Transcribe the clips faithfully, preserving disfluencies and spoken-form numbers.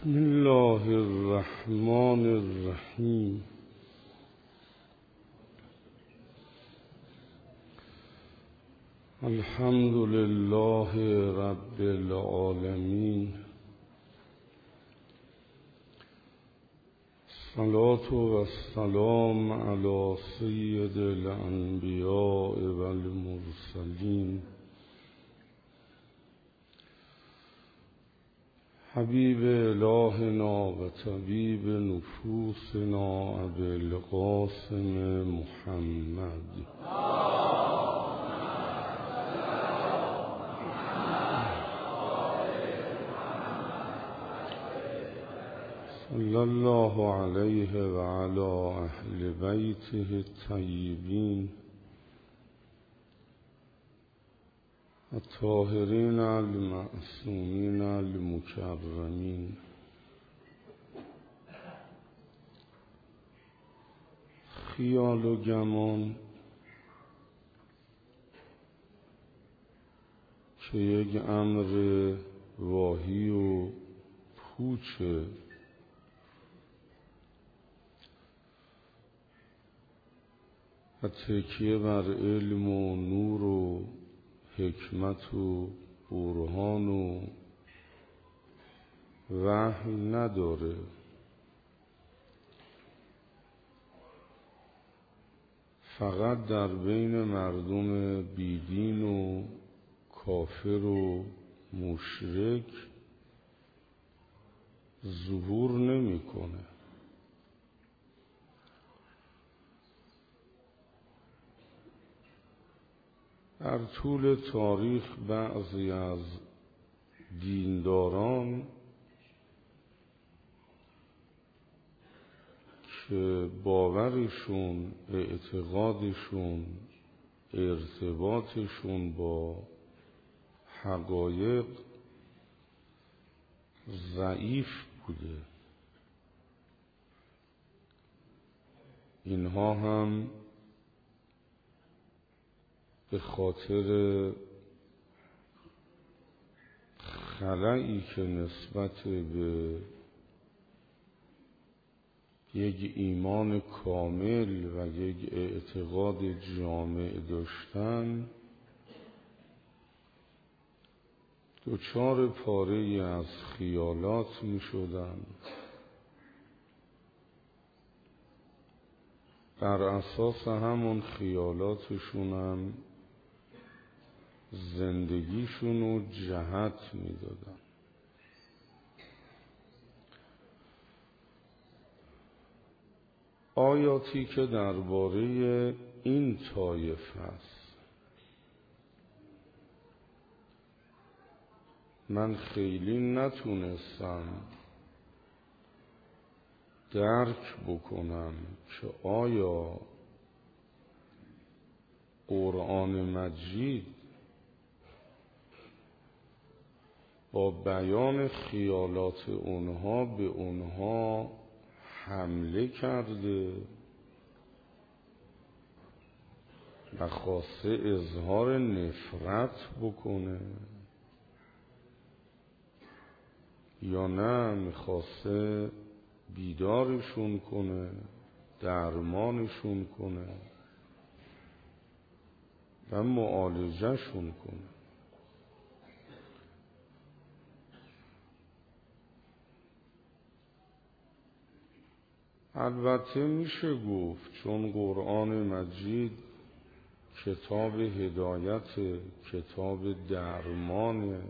بسم الله الرحمن الرحیم. الحمد لله رب العالمین. الصلاة والسلام علی سید الانبیاء والمرسلین حبیب الهنا و طبیب نفوسنا ابی القاسم محمد صلی الله علیه و علی اهل بیته الطیبین الطاهرین المعصومین المکرمین. خیال و گمان که یک امر واهی و پوچه و تکیه بر علم و نور و حکمت و برهان و وحی نداره. فقط در بین مردم بیدین و کافر و مشرک ظهور نمیکنه. در طول تاریخ بعضی از دینداران که باورشون، اعتقادشون، ارتباطشون با حقایق ضعیف بوده، اینها هم به خاطر خلایی که نسبت به یک ایمان کامل و یک اعتقاد جامع داشتن دچار پاره‌ای از خیالات می شدن. بر اساس همون خیالاتشون هم زندگیشون رو جهت میدادن. آیاتی که درباره این طایفه است من خیلی نتونستم درک بکنم که آیا قرآن مجید با بیان خیالات اونها به اونها حمله کرده و خواسته اظهار نفرت بکنه یا نه میخواسته بیدارشون کنه، درمانشون کنه و معالجهشون کنه. البته میشه گفت چون قرآن مجید کتاب هدایت، کتاب درمانه،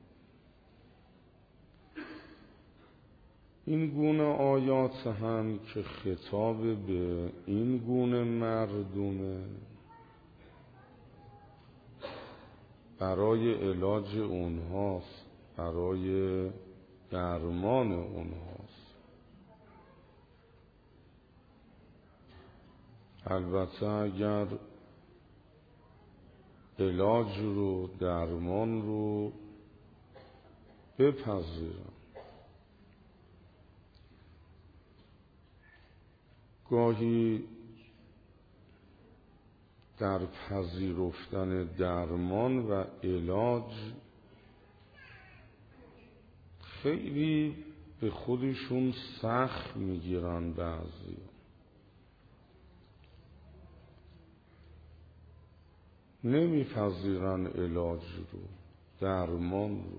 این گونه آیات هم که خطاب به این گونه مردمه برای علاج اونهاست، برای درمان اونهاست. البته اگر علاج رو، درمان رو بپذیرن. گاهی در پذیرفتن درمان و علاج خیلی به خودشون سخت میگیرن، بعضی نمیپذیرن علاج رو، درمان رو،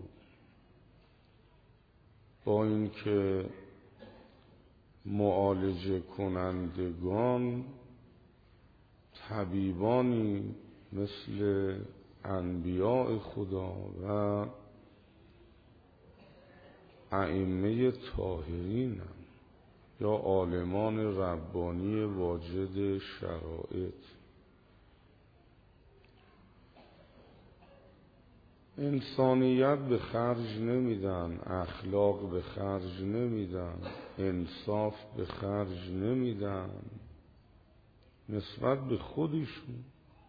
با اینکه معالجه کنندگان طبیبانی مثل انبیاء خدا و ائمه طاهرین یا عالمان ربانی واجد شرایط. انسانیت به خرج نمیدن، اخلاق به خرج نمیدن، انصاف به خرج نمیدن نسبت به خودشون.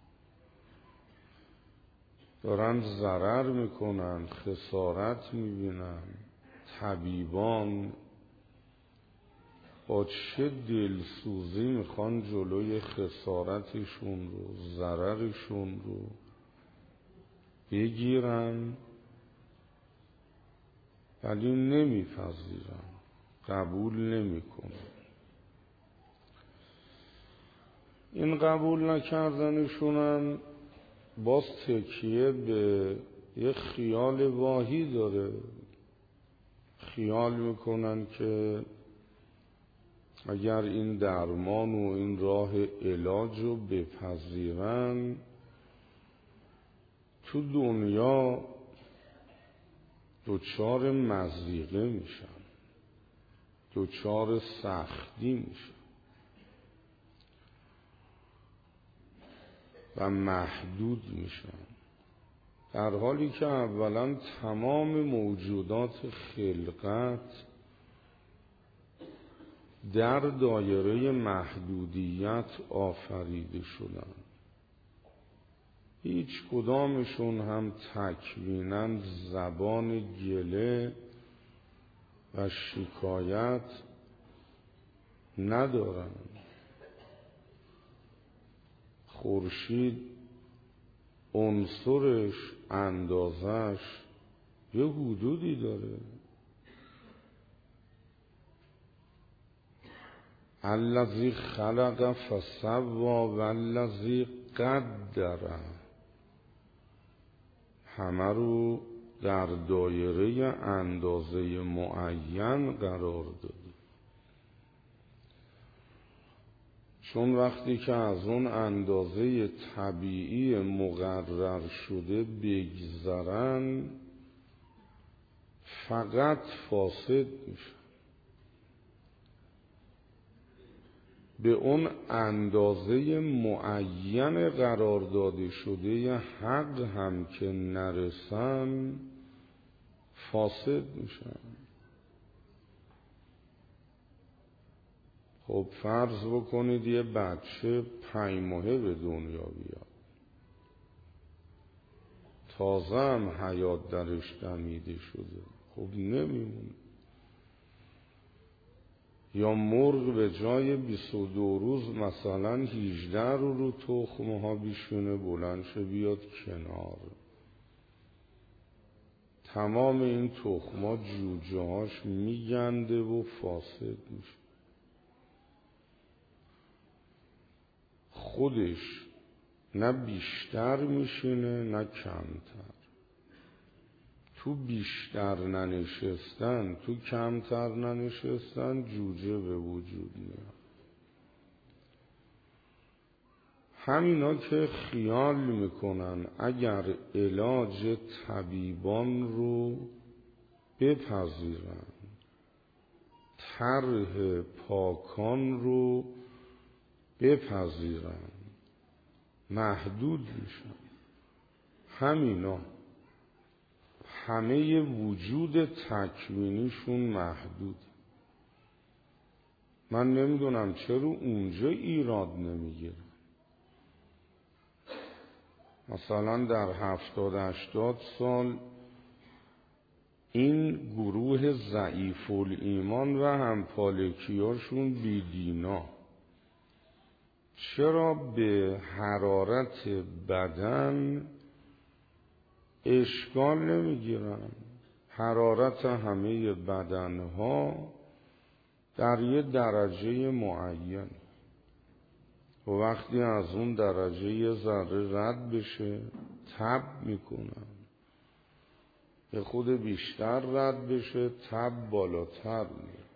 دارن ضرر میکنن، خسارت میبینن. طبیبان با چه دلسوزی میخوان جلوی خسارتشون رو، ضررشون رو بگیرن، ولی نمیپذیرن، قبول نمیکنن. این قبول نکردنشونم باز تکیه به یه خیال واهی داره. خیال میکنن که اگر این درمان و این راه علاج رو بپذیرن تو دنیا دچار مضیقه میشن، دچار سختی میشن و محدود میشن، در حالی که اولا تمام موجودات خلقت در دایره محدودیت آفریده شدن. هیچ کدامشون هم تکویناً زبان گله و شکایت ندارن. خورشید عنصرش، اندازش یه حدودی داره. الذی خلق فسوی والذی قدر، همه رو در دایره اندازه معین قرار داده. چون وقتی که از اون اندازه طبیعی مقرر شده بگذرن فقط فاسد میشن. به اون اندازه معین قرار داده شده حق هم که نرسن فاسد میشن. خب فرض بکنید یه بچه پنج ماهه به دنیا بیاد، تازه هم حیات درش دمیده شده، خب نمیمونه. یا مرغ به جای بیست و دو روز مثلا هجده رو رو تخمه ها بیشونه، بلند شه بیاد کنار، تمام این تخمه جوجه هاش میگنده و فاسد میشه. خودش نه بیشتر میشینه نه کمتر. تو بیشتر ننشستن، تو کمتر ننشستن جوجه به وجود میاد. همینا که خیال میکنن اگر علاج طبیبان رو بپذیرن، طرح پاکان رو بپذیرن، محدود میشن. همینا همه وجود تکوینیشون محدود. من نمیدونم چرا اونجا ایراد نمیگیره. مثلا در هفتاد هشتاد سال این گروه ضعیف الایمان و همپالکیاشون بیدینا چرا به حرارت بدن اشکال نمیگیرن؟ حرارت همه بدنها در یه درجه معین و وقتی از اون درجه یه ذره رد بشه تب میکنن، به خود بیشتر رد بشه تب بالاتر میره،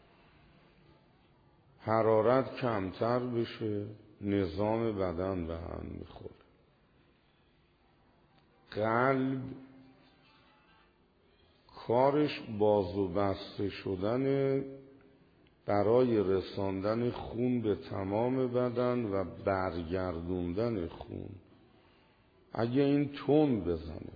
حرارت کمتر بشه نظام بدن به هم میخوره. قلب کارش باز و بسته شدن برای رساندن خون به تمام بدن و برگردوندن خون. اگه این تون بزنه،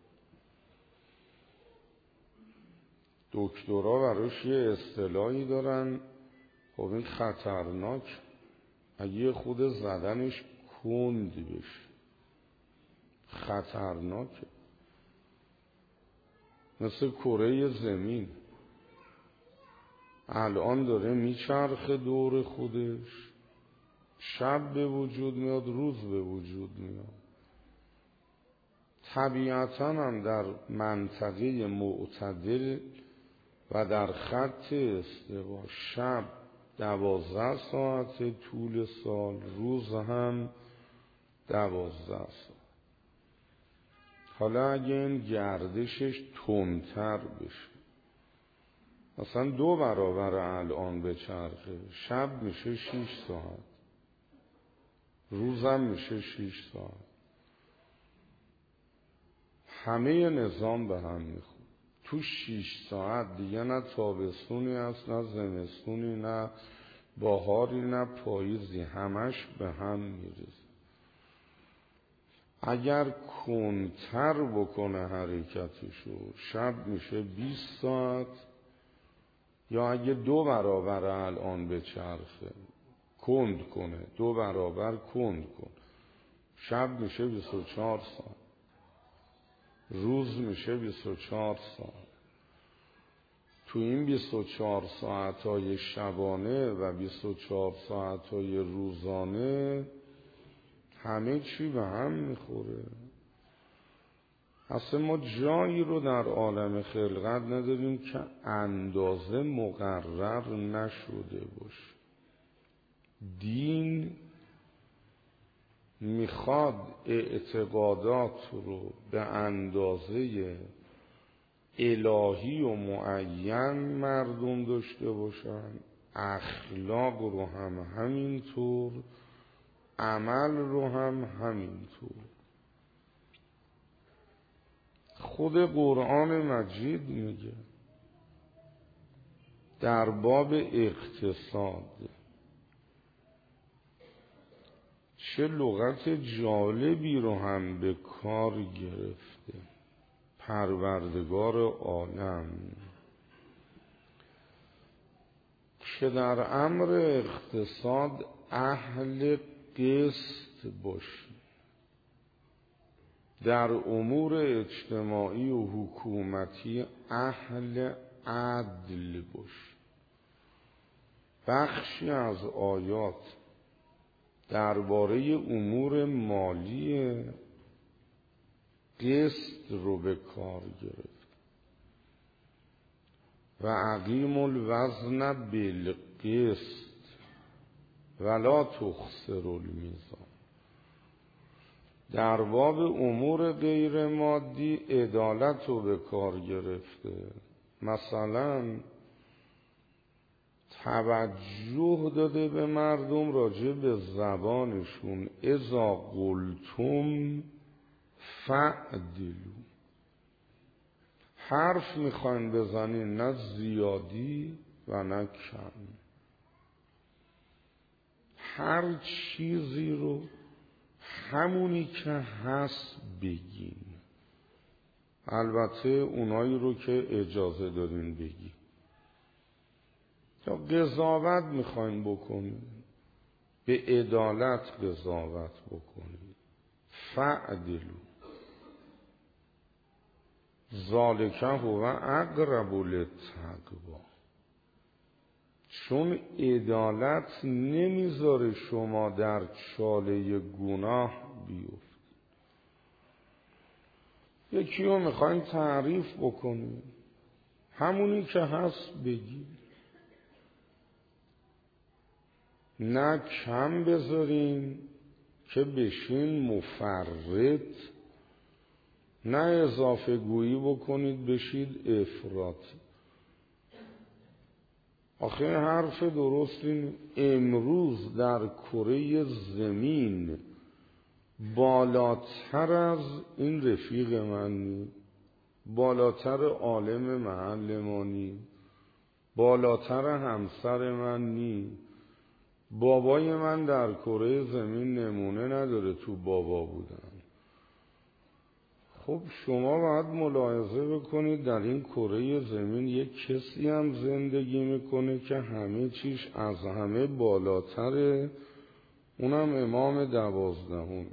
دکترها براش یه اصطلاحی دارن، خب این خطرناک، اگه خود زدنش کند بشه خطرناکه، مثل کره زمین الان داره میچرخه دور خودش، شب به وجود میاد روز به وجود میاد. طبیعتاً هم در منطقه معتدل و در خط استوا شب دوازده ساعت طول سال، روز هم دوازده ساعت. حالا اگه این گردشش تندتر بشه، مثلا دو برابر الان به چرخه، شب میشه شیش ساعت، روزم میشه شیش ساعت، همه نظام به هم میخوره. تو شیش ساعت دیگه نه تابستونی هست نه زمستونی نه بهاری نه پاییزی، همش به هم میریزه. اگر کندتر بکنه حرکتشو شب میشه بیست ساعت، یا اگه دو برابر الان به چرخه کند کنه، دو برابر کند کن، شب میشه بیست و چهار ساعت، روز میشه بیست و چهار ساعت. تو این بیست و چهار ساعت های شبانه و بیست و چهار ساعت های روزانه همه چی به هم میخوره. اصلا ما جایی رو در عالم خلقت نداریم که اندازه مقرر نشده باشه. دین میخواد اعتقادات رو به اندازه الهی و معین مردم داشته باشن، اخلاق رو هم همینطور، عمل رو هم همینطور. خود قرآن مجید میگه در باب اقتصاد، چه لغت جالبی رو هم به کار گرفته پروردگار عالم، که در امر اقتصاد اهل قسط باشی، در امور اجتماعی و حکومتی اهل عدل باشی. بخشی از آیات درباره امور مالی قسط رو به کار گرفت و اقیم الوزن بالقسط ولا تخسر المیزان. در باب امور غیر مادی عدالت رو به کار گرفته، مثلا توجه داده به مردم راجع به زبانشون، اذا قلتم فعدلوا، حرف میخواین بزنین نه زیادی و نه کم، هر چیزی رو همونی که هست بگین، البته اونایی رو که اجازه دارین بگین. یا قضاوت میخواین بکنین، به عدالت قضاوت بکنین، فعدلوا ذالک هو اقرب للتقوی. چون عدالت نمیذاره شما در چاله گناه بیفت. یکی رو میخواین تعریف بکنین، همونی که هست بگی، نه کم بذارین که بشین مفرط، نه اضافه گویی بکنید بشید افراط. آخه حرف درست این، امروز در کره زمین بالاتر از این رفیق من نی، بالاتر عالم محل ما نی، بالاتر همسر من نی. بابای من در کره زمین نمونه نداره تو بابا بودن. خب شما باید ملاحظه بکنید در این کره زمین یک کسی هم زندگی میکنه که همه چیش از همه بالاتره، اونم امام دوازدهمه.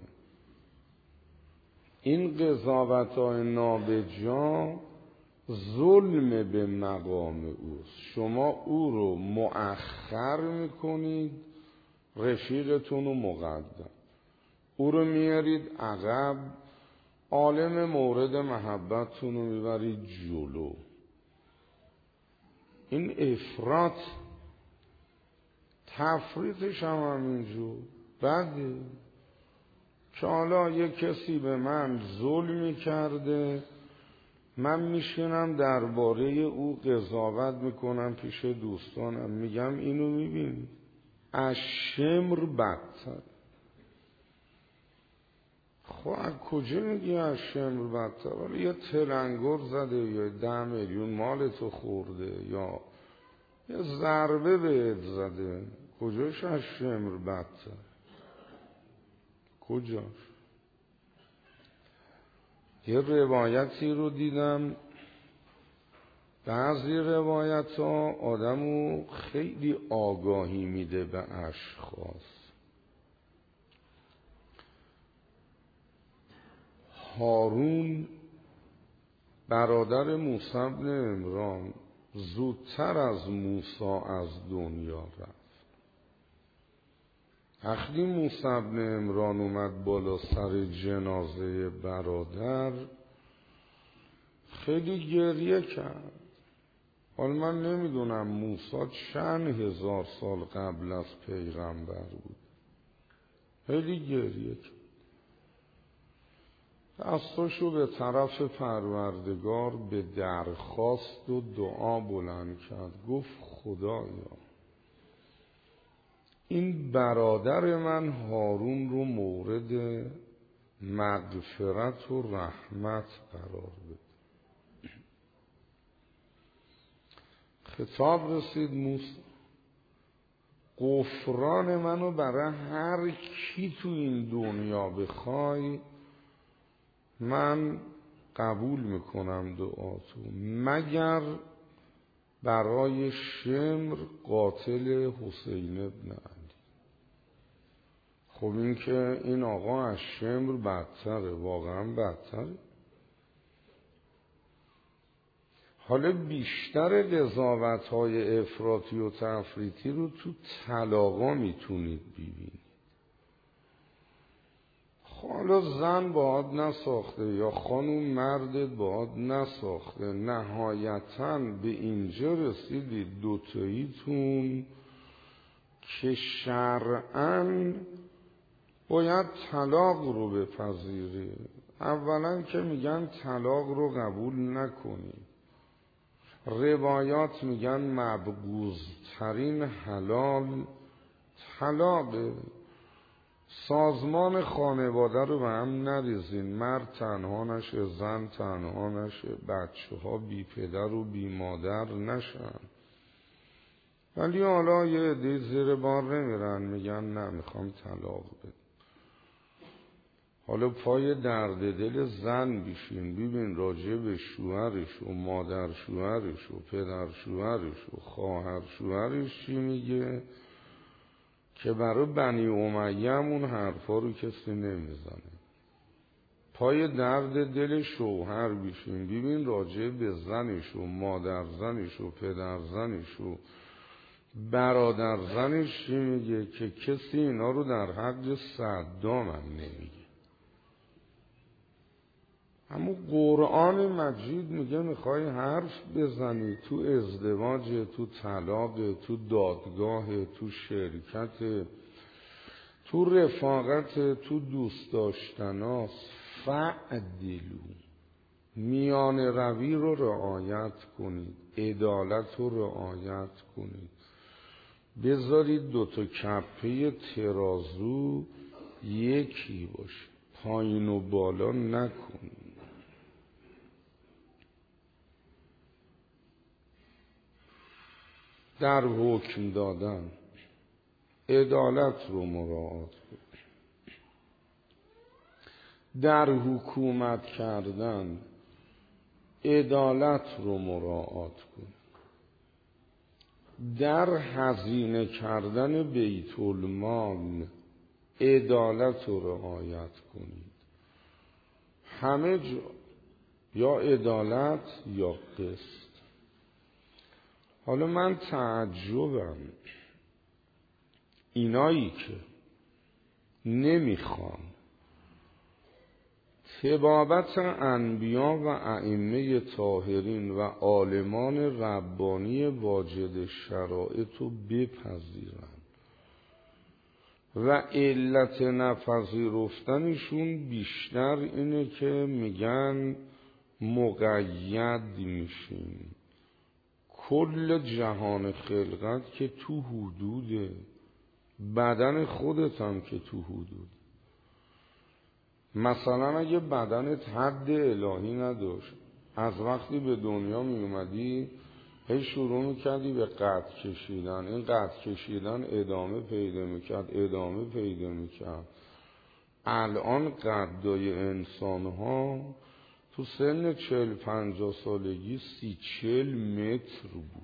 این قضاوت‌های نابجا ظلم به مقام اوست. شما او رو مؤخر میکنید، رفیقتون رو مقدم، او رو میارید عقب، عالم مورد محبتتون رو میبرید جلو. این افراط، تفریطش هم همینجور بده که حالا یک کسی به من ظلمی کرده، من میشینم درباره او قضاوت میکنم پیش دوستانم، میگم اینو میبینی از شمر بدتر. خب از کجا میگی از شمر بدتر؟ ولی یه تلنگر زده یا ده میلیون مال تو خورده یا یه ضربه بهت زده، کجاش از شمر بدتر؟ کجاش؟ یه روایتی رو دیدم، بعضی روایت ها آدمو خیلی آگاهی میده به اشخاص. هارون برادر موسی بن عمران زودتر از موسی از دنیا رفت. وقتی موسی بن عمران اومد بالا سر جنازه برادر خیلی گریه کرد. حالا من نمیدونم موسی چند هزار سال قبل از پیغمبر بود. خیلی گریه کرد، دستاشو به طرف پروردگار به درخواست و دعا بلند کرد، گفت خدایا این برادر من هارون رو مورد مغفرت و رحمت قرار بده. خطاب رسید موسی، غفران منو برای هر کی تو این دنیا بخوای من قبول میکنم دعاتو، مگر برای شمر قاتل حسین ابن علی. خب این که این آقا از شمر بدتره، واقعا بدتره. حالا بیشتر قضاوت‌های افراطی و تفریطی رو تو طلاقا میتونید ببینید. حالا زن باهات نساخته یا خانوم مردت باهات نساخته، نهایتاً به اینجا رسیدید دوتاییتون که شرعاً باید طلاق رو بپذیری. اولاً که میگن طلاق رو قبول نکنی، روایات میگن مبغوض‌ترین حلال طلاقه. سازمان خانواده رو به هم نریزین، مرد تنها نشه، زن تنها نشه، بچه ها بی پدر و بی مادر نشن. ولی حالا یه عده زیر بار نمیرن، میگن نه میخوام طلاق بده. حالا پای درد دل زن بیشین، ببین راجع به شوهرش و مادر شوهرش و پدر شوهرش و خواهر شوهرش چی میگه که برای بنی امیه اون حرفا رو کسی نمیزنه. پای درد دل شوهر بیشین، ببین راجع به زنش و مادر زنش و پدر زنش و برادر زنش چی میگه که کسی اینا رو در حق صدام هم نمیگه. اما قرآن مجید میگه میخوای حرف بزنی تو ازدواج، تو طلاق، تو دادگاه، تو شرکت، تو رفاقت، تو دوست داشتناست، فعدلو، میان روی رو رعایت کنید، عدالت رو رعایت کنید، بذارید دوتا کفه ترازو یکی باشه، پایین و بالا نکنید. در حکم دادن عدالت رو مراعات کنید، در حکومت کردن عدالت رو مراعات کنید، در هزینه کردن بیت المال عدالت رو رعایت کنید. همه جا یا عدالت یا قسط. حالا من تعجبم اینایی که نمیخوان طبابت انبیا و ائمه طاهرین و عالمان ربانی واجد شرایط رو بپذیرن و علت نپذیرفتنشون بیشتر اینه که میگن مقید میشیم. کل جهان خلقت که تو حدوده، بدن خودت هم که تو حدود. مثلا اگه بدنت حد الهی نداشت، از وقتی به دنیا می اومدی هی شروع میکردی به قد کشیدن، این قد کشیدن ادامه پیدا میکرد ادامه پیدا میکرد. الان قدای انسان ها تو سن چل پنجاه سالگی سی چل متر بود.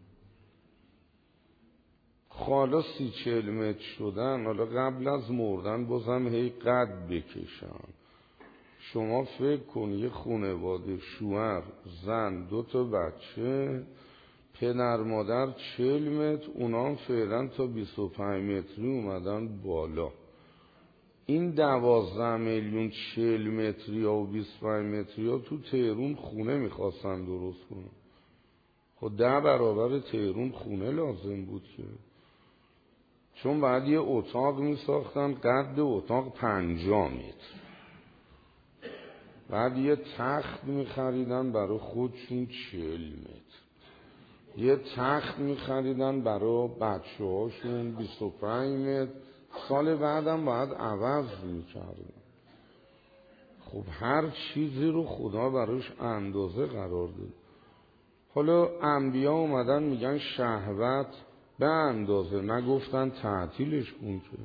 حالا سی چل متر شدن، حالا قبل از مردن بازم هی قد بکشن. شما فکر کن یه خانواده شوهر زن دو تا بچه، پدر مادر چل متر، اونا هم فعلا تا بیست و پنج متری اومدن بالا. این دوازده میلیون چل متری ها و بیست و پنج متری ها تو تهرون خونه میخواستن درست کنن. خب ده برابر تهرون خونه لازم بود که، چون بعد یه اتاق میساختن قد اتاق پنجاه متر، بعد یه تخت میخریدن برای خودشون چل متر، یه تخت میخریدن برای بچه هاشون بیست و پنج متر، سال بعدم باید عوض میکردن. خب هر چیزی رو خدا براش اندازه قرار داد. حالا انبیا اومدن میگن شهوت به اندازه، نگفتن تعطیلش کن که.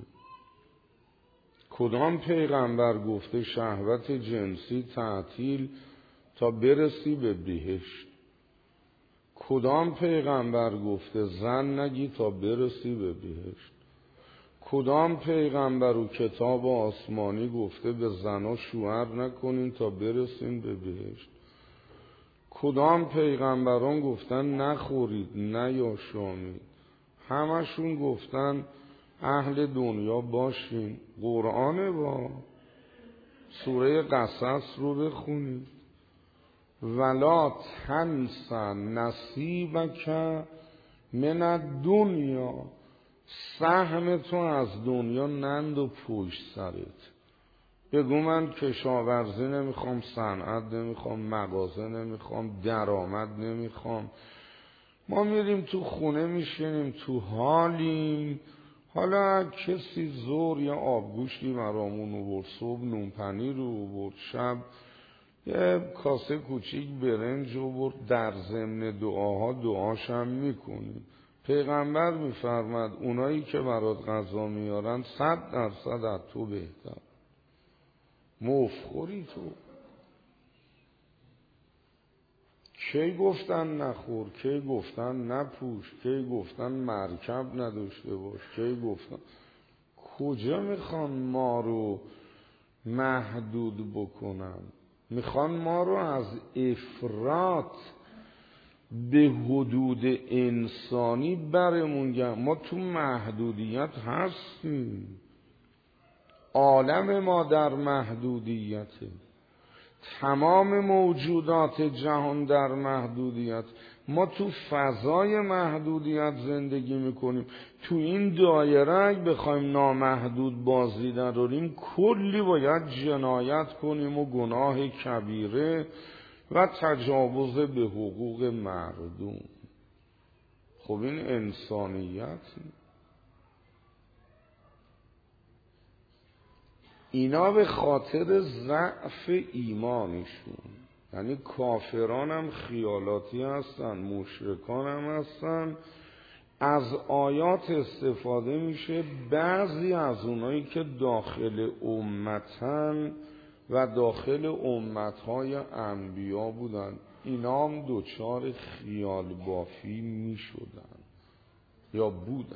کدام پیغمبر گفته شهوت جنسی تعطیل تا برسی به بهشت؟ کدام پیغمبر گفته زن نگی تا برسی به بهشت؟ کدام پیغمبر و کتاب آسمانی گفته به زنا شوهر نکنین تا برسین به بهشت؟ کدام پیغمبران گفتن نخورید نیاشامید؟ همشون گفتن اهل دنیا باشین. قرآن با سوره قصص رو بخونید. ولا تنس نصیبک من الدنیا، سهم تو از دنیا نند و پشت سرت. بگو من کشاورزی نمیخوام، صنعت نمیخوام، مغازه نمیخوام، درآمد نمیخوام، ما میریم تو خونه میشینیم تو حالیم. حالا کسی زور یا آبگوشتی برامون آورد، صبح نون پنیر رو آورد، شب یه کاسه کوچیک برنج آورد، در ضمن دعاها دعاشم میکنیم. پیغمبر میفرماد اونایی که برات غذا میارن صد درصد از تو بهتر. مفخوری تو. کی گفتن نخور، کی گفتن نپوش، کی گفتن مرکب نداشته باش، کی گفتن. کجا میخوان ما رو محدود بکنن؟ میخوان ما رو از افراط به حدود انسانی برمون گرم. ما تو محدودیت هستیم، عالم ما در محدودیته. تمام موجودات جهان در محدودیت. ما تو فضای محدودیت زندگی میکنیم. تو این دایره اگه بخوایم نامحدود بازی دراریم کلی باید جنایت کنیم و گناه کبیره و تجاوز به حقوق مردم. خب این انسانیت. اینا به خاطر ضعف ایمانشون، یعنی کافران هم خیالاتی هستن، مشرکان هم هستن، از آیات استفاده میشه. بعضی از اونایی که داخل امتن و داخل امتهای انبیا بودن، اینا هم دوچار خیال بافی میشدن یا بودن،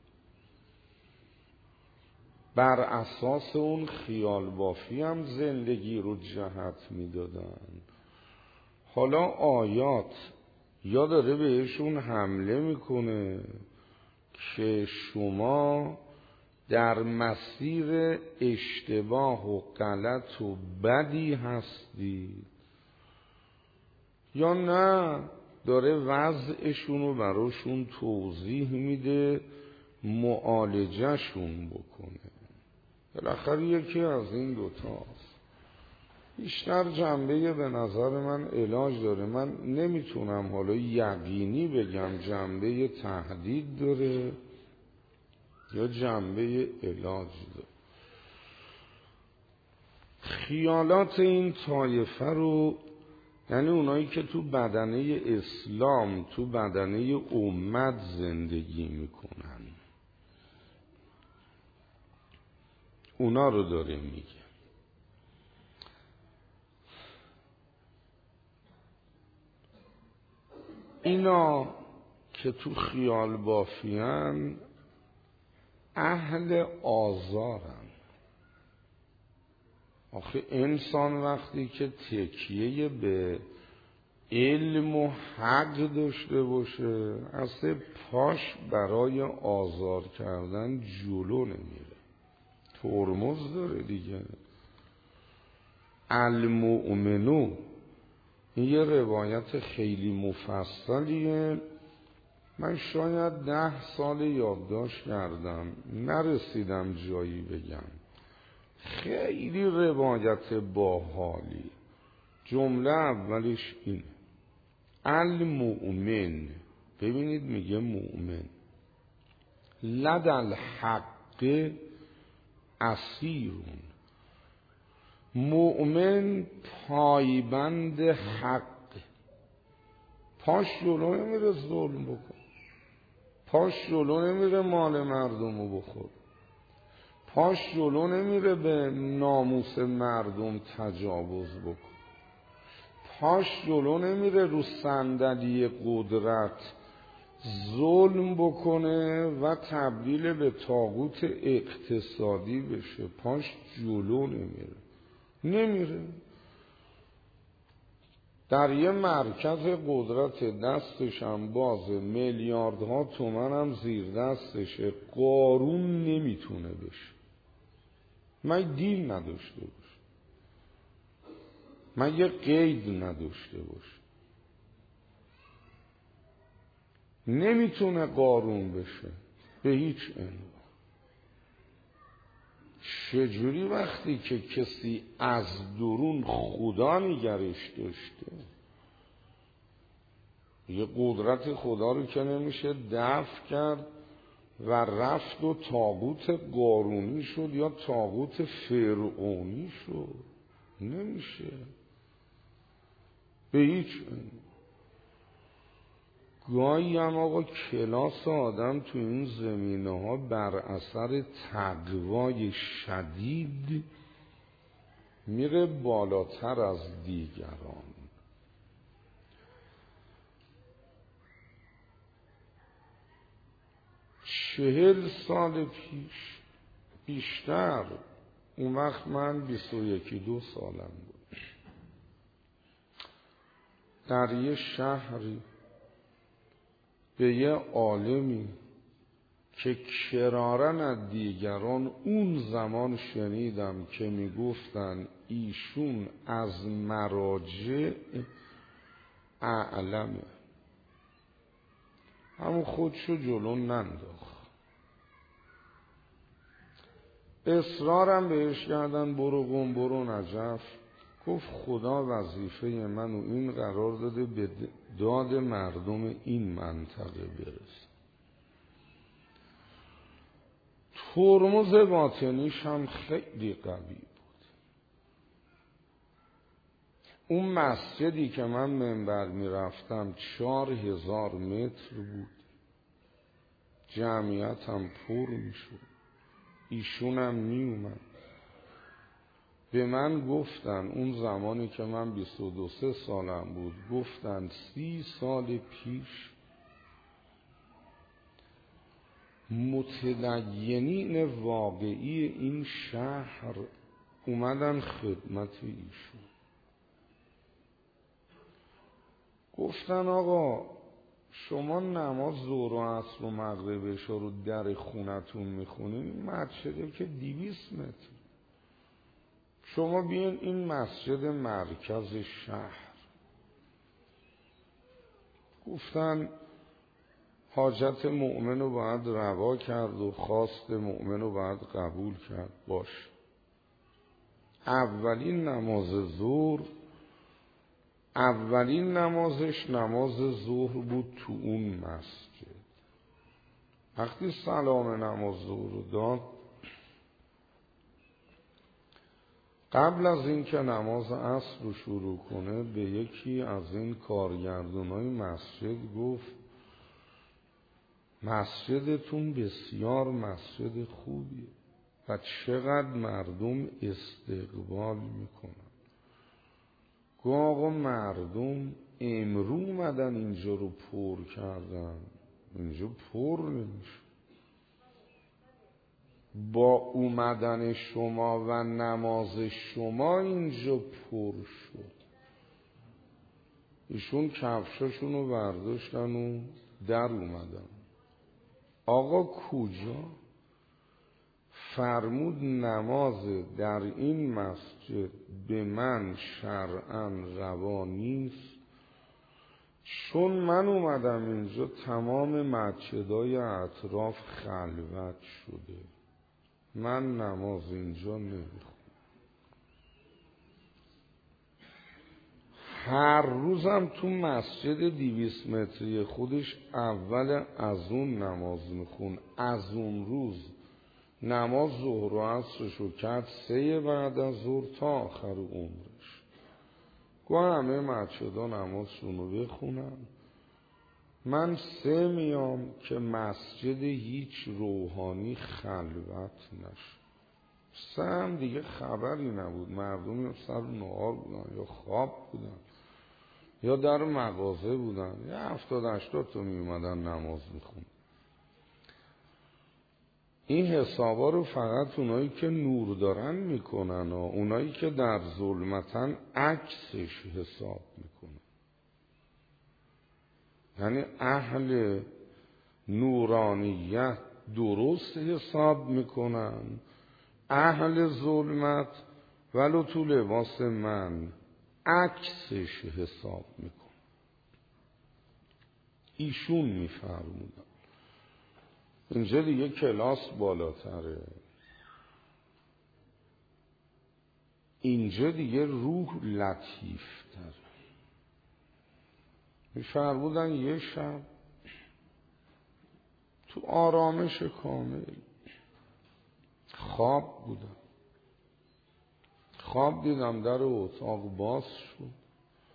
بر اساس اون خیال بافی هم زندگی رو جهت میدادن. حالا آیات یا داره بهشون حمله میکنه که شما در مسیر اشتباه و غلط و بدی هستید، یا نه داره وضعشون رو براشون توضیح میده معالجهشون بکنه. بالاخره یکی از این دوتاست. بیشتر جنبه به نظر من علاج داره. من نمیتونم حالا یقینی بگم جنبه تهدید داره یا جنبه علاج داره. خیالات این طایفه رو، یعنی اونایی که تو بدنه اسلام، تو بدنه امت زندگی میکنن، اونا رو داره میگه. اینا که تو خیال بافیان اهل آزارن. آخه انسان وقتی که تکیه به علم و حق داشته باشه، اصلا پاش برای آزار کردن جلو نمیره، ترمز داره دیگه. المؤمنو، این یه روایت خیلی مفصلیه. من شاید ده سال یادداشت کردم، نرسیدم جایی بگم. خیلی روایت باحالی. جمله اولش اینه: المؤمن، ببینید میگه مؤمن، لد الحق اسیرون. مؤمن پایبند حق، پاش جلو نمیره ظلم بکن، پاش جلو نمیره مال مردمو بخور، پاش جلو نمیره به ناموس مردم تجاوز بکن، پاش جلو نمیره رو صندلی قدرت ظلم بکنه و تبدیل به طاغوت اقتصادی بشه. پاش جلو نمیره نمیره در یه مرکز قدرت دستش هم بازه، میلیاردها تومن هم زیر دستشه، قارون نمیتونه بشه. من دیل نداشته باشه، من یه قید نداشته باشه، نمیتونه قارون بشه به هیچ عنوان. چجوری وقتی که کسی از درون خدا نگرش داشته، یه قدرت خدا رو که نمیشه دفع کرد و رفت و طاغوت قارونی شد یا طاغوت فرعونی شد؟ نمیشه به هیچ عنوان. گاهی هم آقا کلاس آدم تو این زمینه ها بر اثر تقوای شدید میره بالاتر از دیگران. چهل سال پیش، بیشتر، اون وقت من بیست و یکی دو سالم بود، در یه شهری به یه عالمی که کرارن از دیگران اون زمان شنیدم که میگفتن ایشون از مراجع اعلمه، همون خودشو جلو ننداخت. اصرارم بهش کردن برو قم برو نجف، گفت خدا وظیفه منو این قرار داده به داد مردم این منطقه برسه. ترمز باطنیش هم خیلی قوی بود. اون مسجدی که من منبر میرفتم چهار هزار متر بود، جمعیت هم پر میشد، ایشون هم میومد. به من گفتن اون زمانی که من بیست و دو سه سالم بود، گفتن سی سال پیش متدینین واقعی این شهر اومدن خدمت ایشون، گفتن آقا شما نماز ظهر و عصر و مغرب عشا رو در خونتون میخونین، مسجده که دویست متر، شما بیاین این مسجد مرکز شهر. گفتن حاجت مؤمن رو باید روا کرد و خواست مؤمن رو باید قبول کرد. باش. اولین نماز ظهر اولین نمازش نماز ظهر بود تو اون مسجد. وقتی سلام نماز ظهر رو داد، قبل از این که نماز عصر رو شروع کنه به یکی از این کارگردانای مسجد گفت مسجدتون بسیار مسجد خوبیه و چقدر مردم استقبال میکنن. گفت آقا مردم امرو اومدن اینجا رو پر کردن، اینجا پر نمیشه. با اومدن شما و نماز شما اینجا پر شد. ایشون کفشاشون رو برداشتن و در اومدن. آقا کجا؟ فرمود نماز در این مسجد به من شرعاً روا نیست، چون من اومدم اینجا تمام مسجدای اطراف خلوت شده، من نماز اینجا نمیخونم. هر روزم تو مسجد دیویس متری خودش اول از اون نماز میخون. از اون روز نماز ظهر و عصرشو کرد سه بعد از ظهر تا آخر عمرش. گوه همه مسجدا نمازشونو بخونم، من سه میام که مسجد هیچ روحانی خلوت نشه. سه هم دیگه خبری نبود، مردم یا سر نهار بودن یا خواب بودن یا در مغازه بودن، یا هفتاد هشتاد تا می اومدن نماز میخون. این حسابا رو فقط اونایی که نور دارن میکنن و اونایی که در ظلمتن عکسش حساب میکنن. یعنی اهل نورانیت درست حساب میکنن، اهل ظلمت ولو تو لباس من عکسش حساب میکنن. ایشون میفرمودن. اینجا دیگه کلاس بالاتره، اینجا دیگه روح لطیف تره. میفرمودن یه شب تو آرامش کامل خواب بودم، خواب دیدم در اتاق باز شد،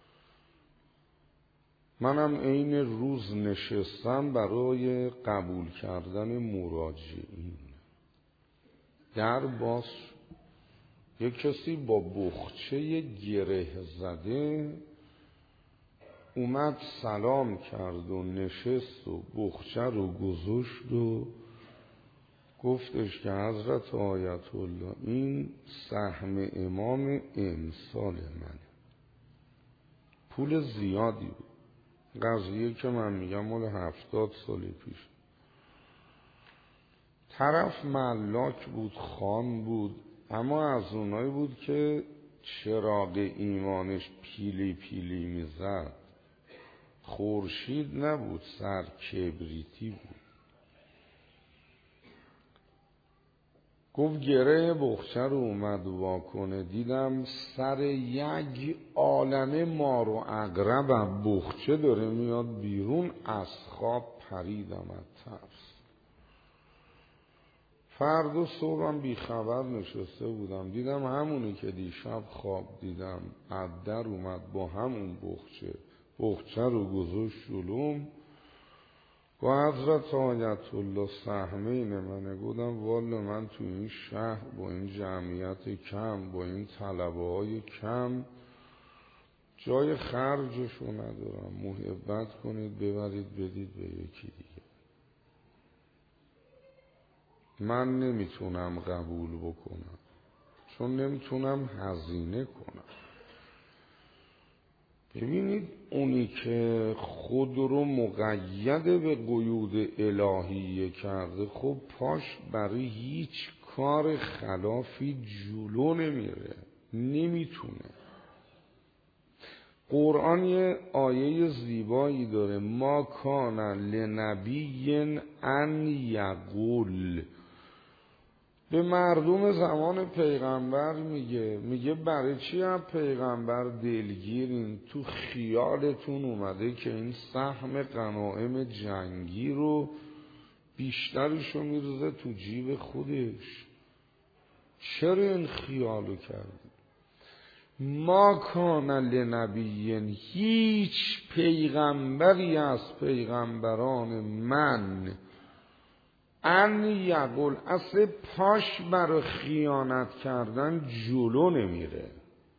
منم عین روز نشستم برای قبول کردن مراجعین. در باز شد، یک کسی با بخچه گره زده اومد سلام کرد و نشست و بخچه رو گذاشت و گفتش که حضرت آیت الله این سهم امام امسال منه. پول زیادی بود، قضیه که من میگم مال هفتاد سال پیش. طرف ملاک بود، خان بود، اما از اونایی بود که چراغ ایمانش پیلی پیلی میزد. خورشید نبود، سر کبریتی بود. گفت گره بخچه رو اومد واکنه، دیدم سر یک عالمه مار و عقرب از بخچه داره میاد بیرون، از خواب پریدم از ترس. فردا صبحم بیخبر نشسته بودم، دیدم همونی که دیشب خواب دیدم از در اومد با همون بخچه، بخچه رو گذاشت جلوم. با حضرت آیت الله سهمین منه، گفتم والا من تو این شهر با این جمعیت کم، با این طلبه های کم جای خرجشو ندارم، محبت کنید ببرید بدید به یکی دیگه. من نمیتونم قبول بکنم، چون نمیتونم هزینه کنم. ببینید اونی که خود رو مقید به قیود الهیه کرده، خب پاش برای هیچ کار خلافی جلو نمیره، نمیتونه. قرآن یه آیه زیبایی داره، ما کان لنبی ان یقول. به مردم زمان پیغمبر میگه میگه برای چی هم پیغمبر دلگیرین؟ تو خیالتون اومده که این سهم غنایم جنگی رو بیشترشو میرزه تو جیب خودش؟ چرا این خیالو کردی؟ ما کان لنبی، هیچ پیغمبری از پیغمبران من ان یقول، اصل پاش برای خیانت کردن جلو نمیره.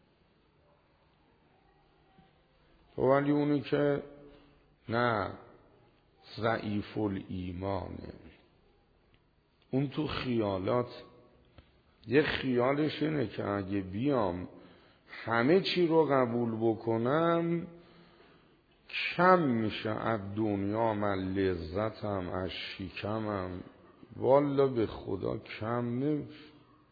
ولی اونی که نه ضعیف الایمانه، اون تو خیالات یه خیالش اینه که اگه بیام همه چی رو قبول بکنم کم میشه از دنیا، من لذتم از شکمم. والا به خدا کم نمیشه.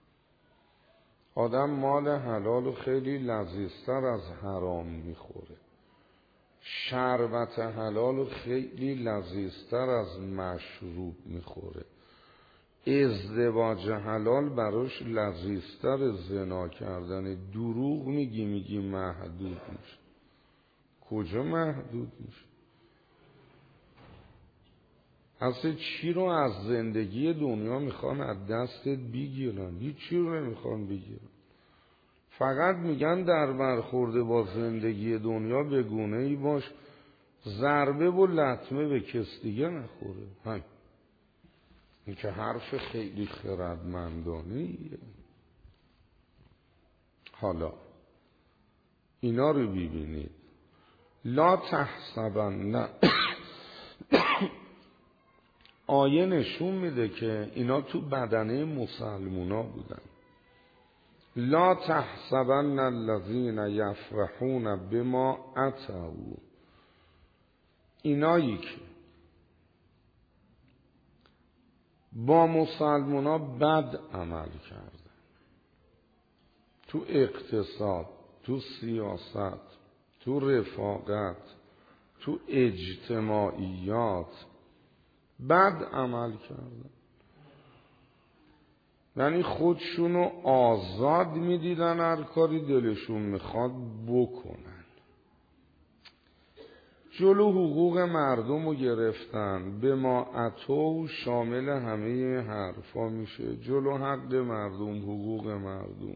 آدم مال حلال خیلی لذیذتر از حرام میخوره، شربت حلال خیلی لذیذتر از مشروب میخوره، ازدواج حلال براش لذیذتر زنا کردن. دروغ میگی میگی محدود میشه، کجا محدود میشه؟ اصلا چی رو از زندگی دنیا میخوان از دستت بگیرن؟ هیچ چی رو نمیخوان بگیرن، فقط میگن در برخورد با زندگی دنیا به گونه ای باش ضربه و لطمه به کس دیگه نخوره. های این که حرف خیلی خردمندانه‌ایه. حالا اینا رو ببینید، لا تحسبن، نه آیه نشون میده که اینا تو بدنه مسلمونا بودن. لا تحسبن الذین یفرحون بما اتوا، اینایی که با مسلمونا بد عمل کردن، تو اقتصاد، تو سیاست، تو رفاقت، تو اجتماعیات بد عمل کردن، یعنی خودشونو آزاد میدیدن هر کاری دلشون میخواد بکنن، جلو حقوق مردم رو گرفتن. به ما اتو شامل همه حرفا میشه، جلو حق مردم، حقوق مردم.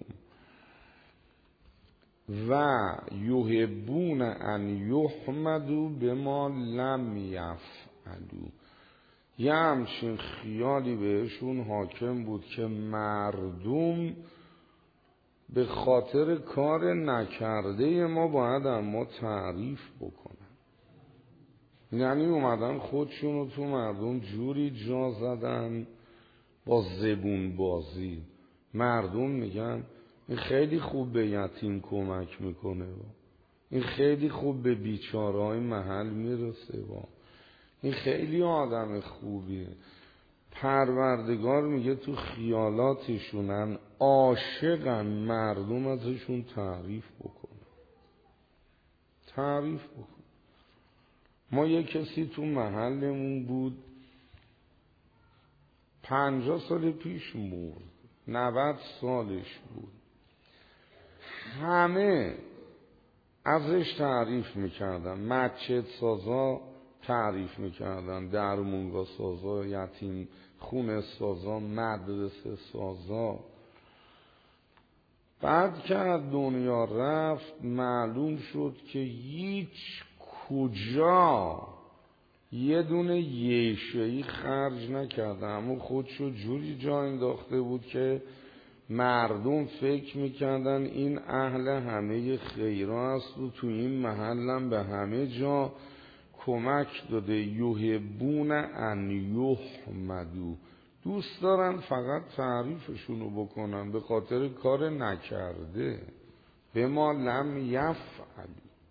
و یحبون ان یحمدوا بما لم یفعلوا، یه همچین خیالی بهشون حاکم بود که مردم به خاطر کار نکرده ما باید اما تعریف بکنن. یعنی اومدن خودشونو تو مردم جوری جا زدن با زبون بازی. مردم میگن این خیلی خوب به یتیم کمک میکنه، این خیلی خوب به بیچاره‌های محل میرسه، این خیلی آدم خوبیه. پروردگار میگه تو خیالاتشونن، عاشقن مردم ازشون تعریف بکنن تعریف بکن. ما یه کسی تو محلمون بود پنجاه سال پیش مرد، نود سالش بود، همه ازش تعریف میکردن، مسجد سازا تعریف میکردن، درمونگاه سازا، یتیم خونه سازا، مدرسه سازا. بعد که از دنیا رفت معلوم شد که هیچ کجا یه دونه یشه‌ای خرج نکرده، اما خودشو جوری جا انداخته بود که مردم فکر میکردن این اهل همه خیرها است و تو این محلم به همه جا کمک داده. یحبون ان یحمدوا، دوست دارن فقط تعریفشونو بکنن به خاطر کار نکرده، به ما لم یفعل.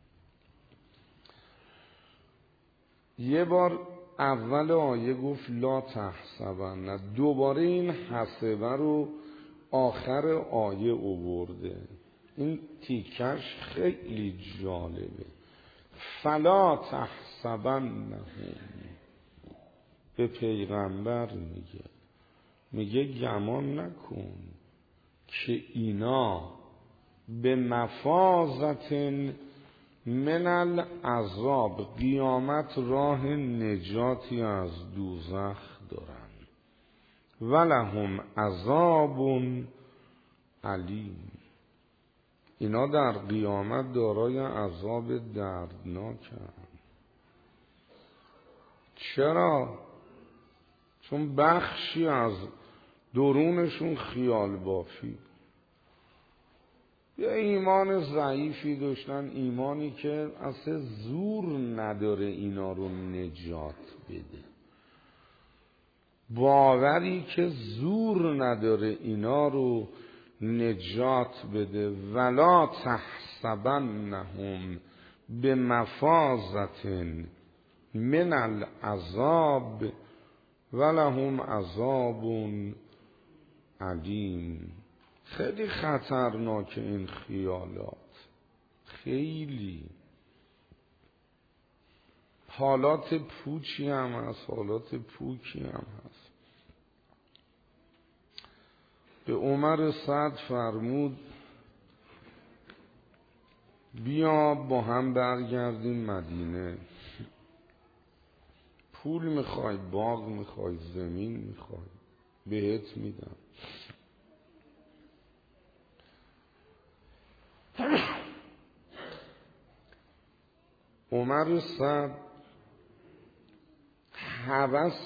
یه بار اول آیه گفت لا تحسبن، دوباره این حسبه رو آخر آیه اوورده. این تیکش خیلی جالبه. فلا تحسبنهم، به پیغمبر میگه میگه گمان نکن که اینا به مفازت من العذاب، قیامت راه نجاتی از دوزخ دارن، ولهم عذاب علیم، اینا در قیامت دارای عذاب دردناکن. چرا؟ چون بخشی از درونشون خیال بافی، یه ایمان ضعیفی داشتن، ایمانی که اصلا زور نداره اینا رو نجات بده، باوری که زور نداره اینا رو نجات بده. ولا تحسبنهم بمفازة من العذاب ولهم عذاب علیم. خیلی خطرناک این خیالات، خیلی حالات پوچی هم هست، حالات پوکی هم هست. به عمر سعد فرمود بیا با هم برگردیم مدینه، پول میخوای، باغ میخوای، زمین میخوای، بهت میدم. عمر سعد هوس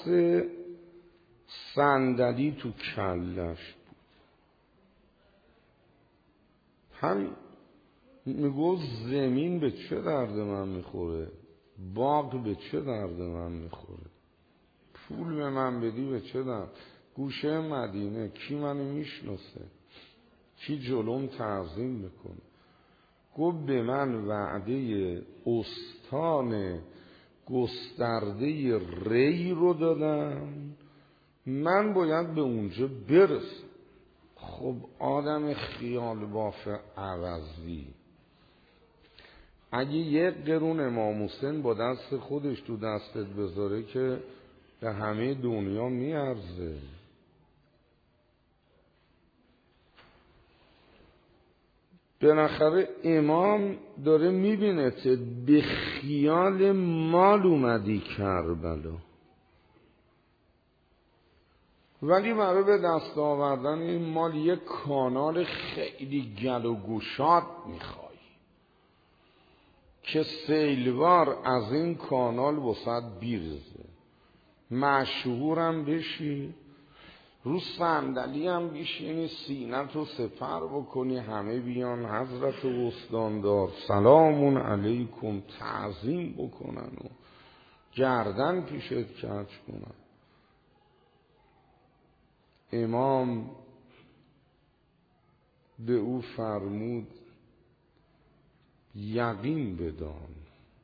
صندلی تو کلش بود، هم میگو زمین به چه درد من میخوره، باغ به چه درد من میخوره، پول به من بدی به چه درد. گوشه مدینه کی منو میشناسه، کی جلوم تعظیم میکنه. گفت به من وعده استان گسترده ری رو دادن، من باید به اونجا برسم. خب آدم خیال باف عوضی اگه یک قرون امام حسین با دست خودش تو دستت بذاره که به همه دنیا میارزه. بالاخره امام داره میبینه که به خیال مال اومدی کربلا، ولی برای به دست آوردن این مال یک کانال خیلی گل و گشاد میخوای که سیلوار از این کانال وسط بیرزه، مشهورم بشی، رو صندلی هم بشینی، سینت رو سپر بکنی، همه بیان حضرت استاندار سلامون علیکم تعظیم بکنن و گردن پیشت کج کنن. امام به او فرمود یقین بدان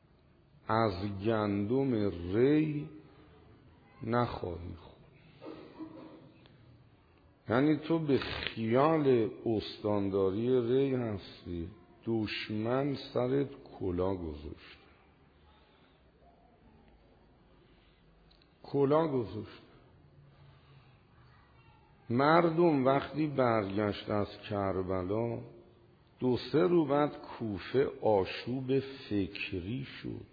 از گندم ری نخواهی خورد. یعنی تو به خیال استانداری ری هستی، دشمن سرت کلا گذاشت، کلا گذاشت. مردم وقتی برگشت از کربلا دو سه رو بعد کوفه آشوب فکری شد.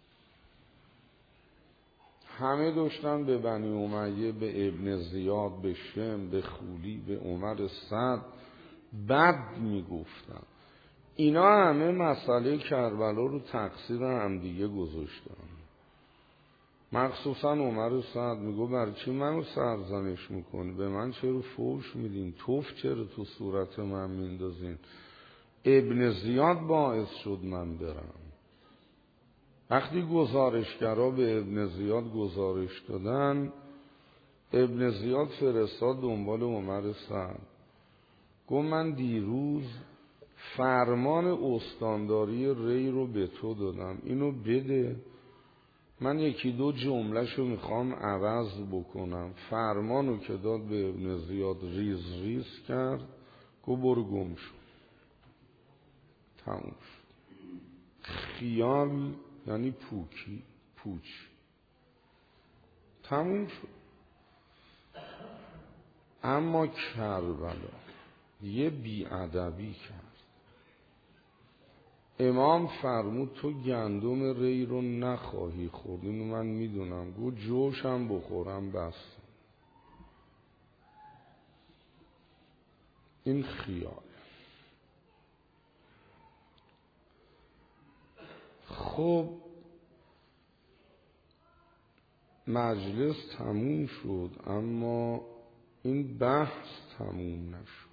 همه داشتن به بنی امیه، به ابن زیاد، به شم، به خولی، به عمر سعد بد میگفتن. اینا همه مسئله کربلا رو تقصیر همدیگه گذاشتن. مخصوصا عمر سعد میگو برای چی منو سرزنش میکنی؟ به من چرا فوش میدین؟ توف چرا تو صورت من میندازین؟ ابن زیاد باعث شد من برم. وقتی گزارشگرا به ابن زیاد گزارش دادن، ابن زیاد فرستاد دنبال عمر سعد، گفت من دیروز فرمان استانداری ری رو به تو دادم، اینو بده، من یکی دو جملهشو میخوام عوض بکنم. فرمانو که داد به ابن زیاد ریز ریز کرد، گفت برو گم شو. تموم شد. خیال یعنی پوکی، پوچ. تموم شد. اما کربلا یه بی‌ادبی کرد. امام فرمود تو گندم ری رو نخواهی خورد، اینو من میدونم. گو جوشم بخورم بس. این خیال. خب مجلس تموم شد، اما این بحث تموم نشد.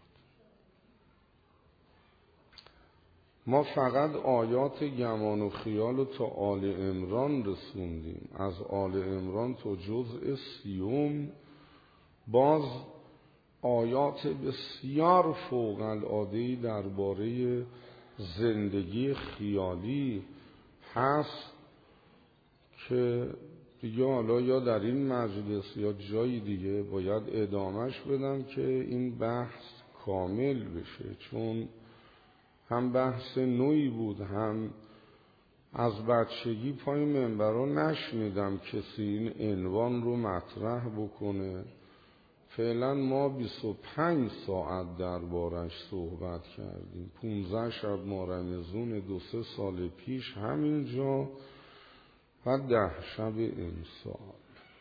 ما فقط آیات گمان و خیال رو تا آل عمران رسوندیم. از آل عمران تا جزء سیوم باز آیات بسیار فوق العاده‌ای درباره زندگی خیالی هست که دیگه حالا یا در این مجلس یا جایی دیگه باید ادامهش بدم که این بحث کامل بشه، چون هم بحث نوعی بود، هم از بچگی پای منبرها نشنیدم کسی این عنوان رو مطرح بکنه. فعلا ما بیست و پنج ساعت دربارش صحبت کردیم. پونزده شب ما رمضون دو سه سال پیش همینجا و ده شب امسال.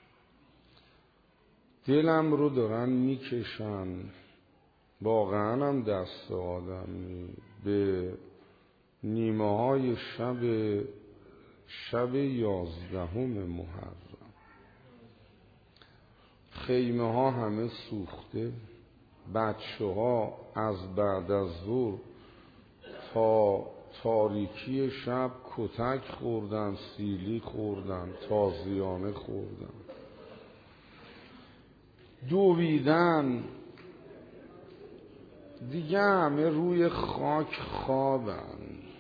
دلم رو دارن میکشن، واقعا هم دست آدمی به نیمه های شب شب یازدهم محرم. خیمه ها همه سوخته، بچه ها از بعد از ظهر تا تاریکی شب کتک خوردن، سیلی خوردن، تازیانه خوردن، دویدن، دیگه همه روی خاک خوابن.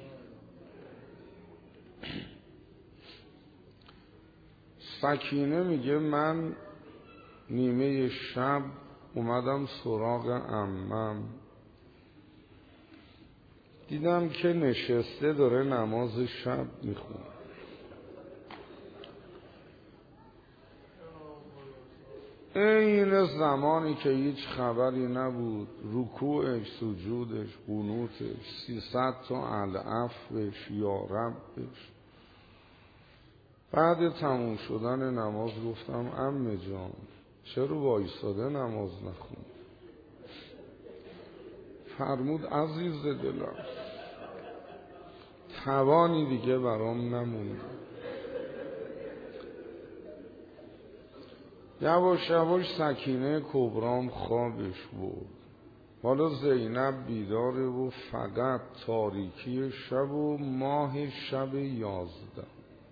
سکینه میگه من نیمه شب اومدم سراغ عمم، دیدم که نشسته داره نماز شب میخونه. این زمانی که هیچ خبری نبود، رکوعش، سجودش، قنوتش، سیصد تا العفوش، یا ربش. بعد تموم شدن نماز گفتم عمه جان چرا وایساده نماز نخون؟ فرمود عزیز دلم توانی دیگه برام نمونده. یواش یواش سکینه کبرام خوابش بود. حالا زینب بیداره و فقط تاریکی شب و ماه شب یازده.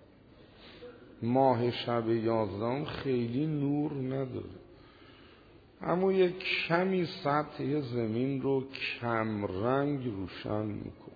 ماه شب یازده خیلی نور نداره، اما یک کمی سطح زمین رو کم رنگ روشن میکنه.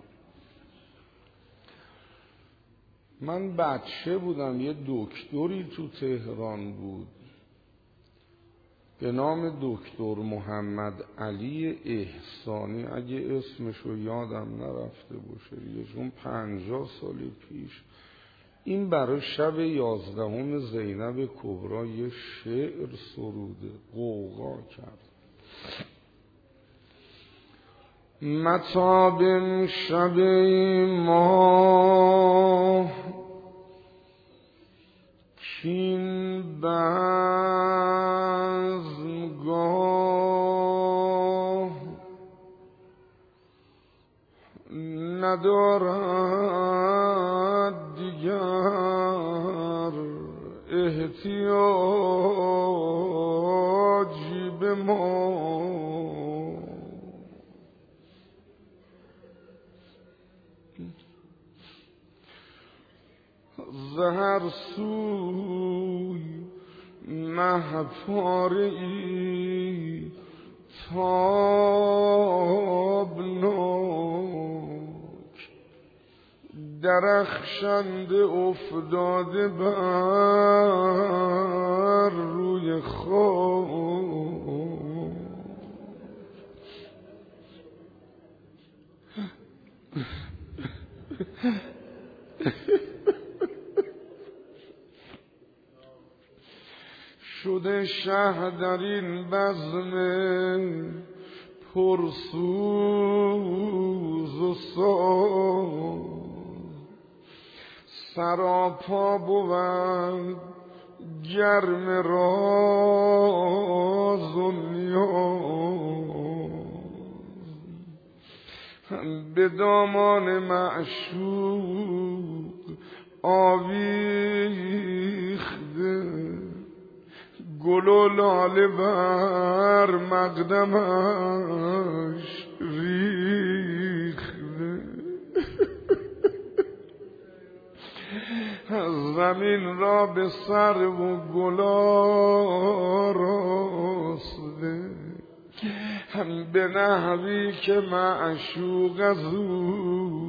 من بچه بودم، یه دکتری تو تهران بود به نام دکتر محمد علی احسانی، اگه اسمشو یادم نرفته باشه دیگه، چون پنجاه سال پیش این برای شب یازدهم زینب کبری یه شعر سروده، غوغا کرد. متاب شب ما کین بزمگاه ندارد دیگر احتیاجی به ما. زهر سوی مهپاره‌ای تابناک درخشنده افتاده بر روی خاک. شده شه در این بزم پرسوز و ساز، سراپا بود گرم راز و نیاز. به دامان معشوق آویخته، گل و لاله بر مقدمش ریخته. زمین را به سر و گلا راسته، به نحوی که معشوق از او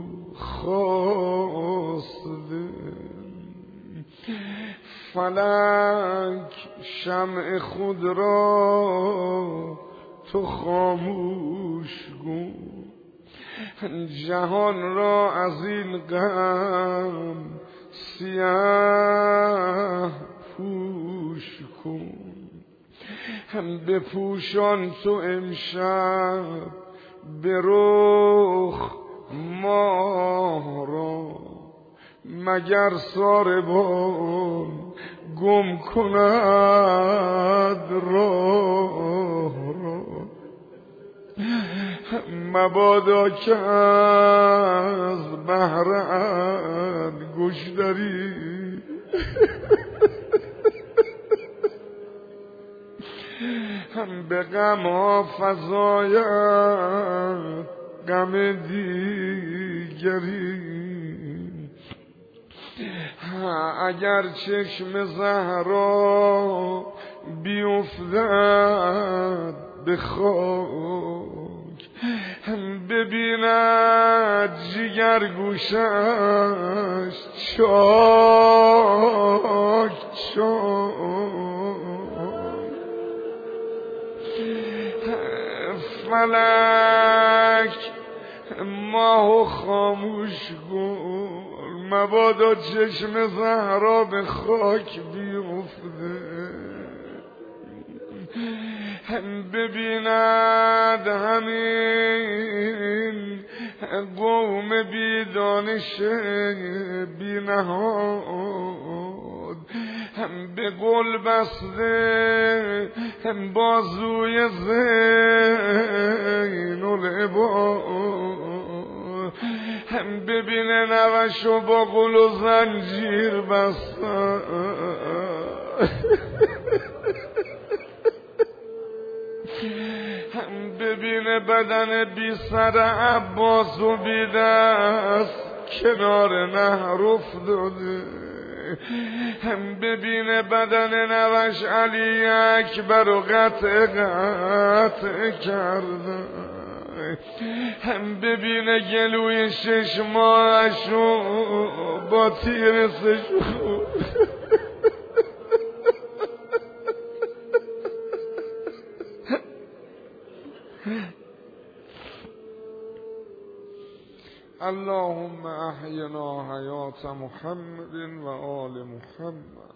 خواسته. فلک شمع خود را تو خاموش کن، جهان را از این غم سیاه پوش کن. بپوشان تو امشب به رخ ماه را، مگر ساربان گم کند راه را. مبادا که از بهر انگشتری به غم ها فزاید غم دیگری. اگر چشم زهرا بیفتد به خاک، ببیند جگر گوشش چاک چاک. فلک ماهو خاموش کن، مبادا چشم زهرا به خاک بیفته. ببیند همین قوم بی دانش بی نهاد، به گل بسته بازوی زین العباد. ببینه نوشو با گل و زنجیر بسته. ببینه بدن بی سر عباس و بی دست کنار نهر افتاده. ببینه بدن نوش علی اکبر و قطع قطع کرده. ببینه گلوی شش ماهشو با تیر سشو اللهم احینا حیات محمد و آل محمد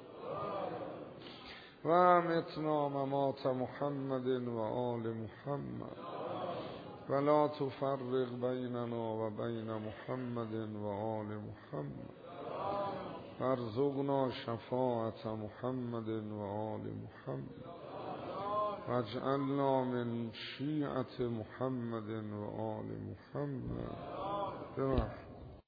و امتنا ممات محمد و آل محمد ولا تفرق بیننا و بین محمد و آل محمد ارزقنا شفاعت محمد و آل محمد واجعلنا من شیعة محمد و آل محمد.